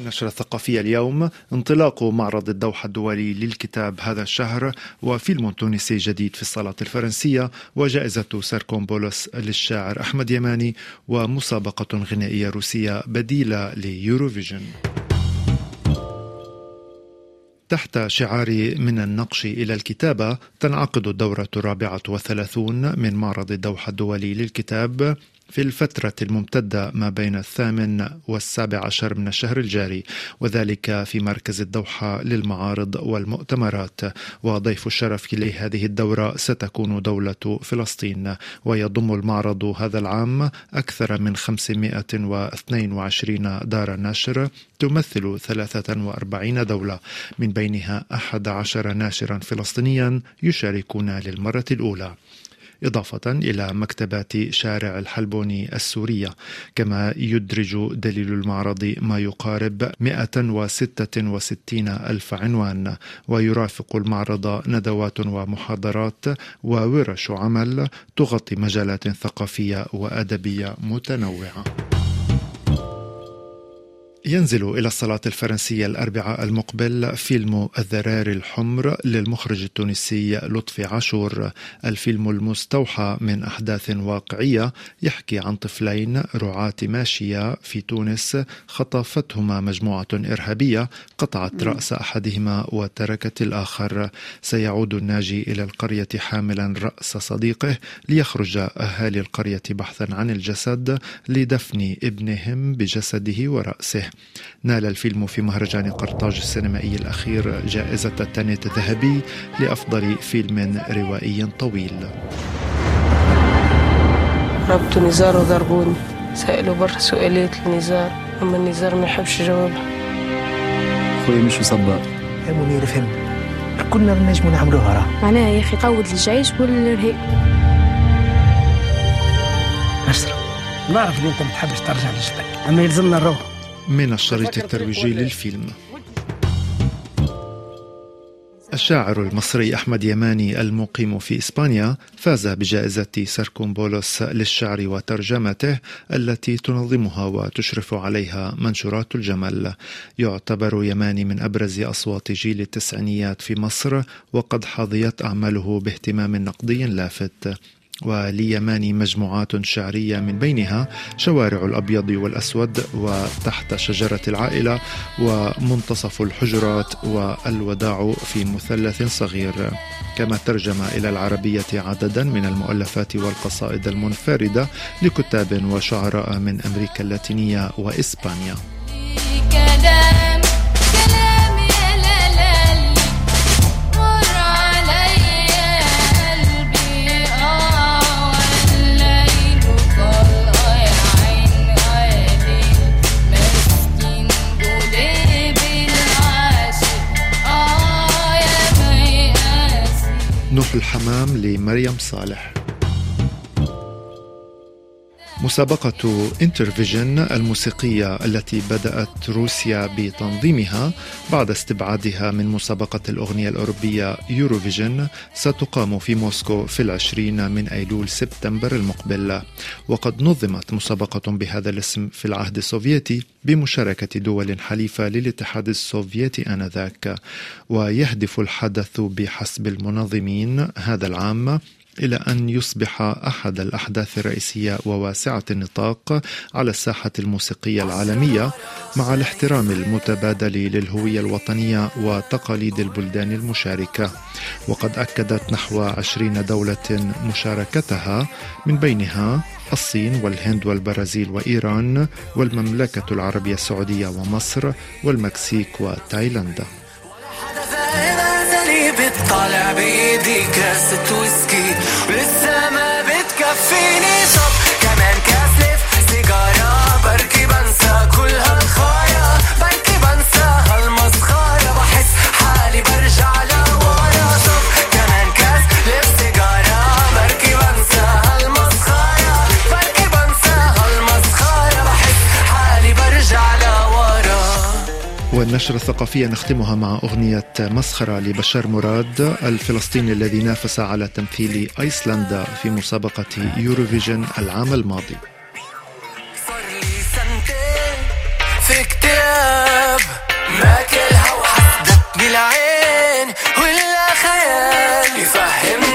النشرة الثقافية اليوم انطلاق معرض الدوحة الدولي للكتاب هذا الشهر، وفيلم تونسي جديد في الصالات الفرنسية، وجائزة ساركومبولوس للشاعر أحمد يماني، ومسابقة غنائية روسية بديلة ليوروفيجن. تحت شعار من النقش إلى الكتابة تنعقد الدورة 34 من معرض الدوحة الدولي للكتاب في الفترة الممتدة ما بين 8 و17 من الشهر الجاري، وذلك في مركز الدوحة للمعارض والمؤتمرات. وضيف الشرف لهذه الدورة ستكون دولة فلسطين، ويضم المعرض هذا العام أكثر من 522 دار نشر تمثل 43 دولة، من بينها 11 ناشرا فلسطينيا يشاركون للمرة الأولى، إضافة إلى مكتبات شارع الحلبوني السورية. كما يدرج دليل المعرض ما يقارب 166 ألف عنوان، ويرافق المعرض ندوات ومحاضرات وورش عمل تغطي مجالات ثقافية وأدبية متنوعة. ينزل إلى الصالات الفرنسية الأربعاء المقبل فيلم الذراري الحمر للمخرج التونسي لطفي عاشور. الفيلم المستوحى من أحداث واقعية يحكي عن طفلين رعاة ماشية في تونس خطفتهما مجموعة إرهابية قطعت رأس أحدهما وتركت الآخر. سيعود الناجي إلى القرية حاملا رأس صديقه ليخرج أهالي القرية بحثا عن الجسد لدفن ابنهم بجسده ورأسه. نال الفيلم في مهرجان قرطاج السينمائي الأخير جائزة التانيت الذهبي لأفضل فيلم روائي طويل. ربط نزار وضربوني، سألوا برا سؤالات لنزار، أما النزار ما يحبش جوابها. خويا مش مصبر يا منير، فهمت كنا بنجموا نعملوها راه معناها يا أخي قود الجيش والإرهاب. نشرة نعرف إن أنت ما تحبش ترجع لجدك، أما يلزمنا نروح. من الشريط الترويجي للفيلم. الشاعر المصري أحمد يماني المقيم في إسبانيا فاز بجائزة ساركومبولوس للشعر وترجمته التي تنظمها وتشرف عليها منشورات الجمل. يعتبر يماني من أبرز أصوات جيل التسعينيات في مصر، وقد حظيت أعماله باهتمام نقدي لافت. وليماني مجموعات شعرية من بينها شوارع الأبيض والأسود، وتحت شجرة العائلة، ومنتصف الحجرات، والوداع في مثلث صغير. كما ترجم إلى العربية عددا من المؤلفات والقصائد المنفردة لكتاب وشعراء من أمريكا اللاتينية وإسبانيا. نوح الحمام لمريم صالح. مسابقة انترفيجن الموسيقية التي بدأت روسيا بتنظيمها بعد استبعادها من مسابقة الأغنية الأوروبية يوروفيجن ستقام في موسكو في 20 من أيلول سبتمبر المقبل. وقد نظمت مسابقة بهذا الاسم في العهد السوفيتي بمشاركة دول حليفة للاتحاد السوفيتي آنذاك. ويهدف الحدث بحسب المنظمين هذا العام إلى أن يصبح أحد الأحداث الرئيسية وواسعة النطاق على الساحة الموسيقية العالمية، مع الاحترام المتبادل للهوية الوطنية وتقاليد البلدان المشاركة. وقد أكدت نحو 20 دولة مشاركتها، من بينها الصين والهند والبرازيل وإيران والمملكة العربية السعودية ومصر والمكسيك وتايلاندا. بتطالع بإيدي كاسة ويسكي ولسه ما بتكفيني، طب كمان كاس لف سيجارة، بركي بنسى كل هالخايا، بركي بنسى هالمسخرة، بحس حالي برجع لورا. طب كمان كاس لف سيجارة، بركي بنسى هالمسخرة، بركي بنسى هالمسخرة، بحس حالي برجع لورا. والنشرة الثقافية نختمها مع أغنية مسخرة لبشار مراد الفلسطيني الذي نافس على تمثيل أيسلندا في مسابقة يوروفيجن العام الماضي. صار لي سنتين في كتاب ماكلها وحسدتني العين ولا خيال يفهم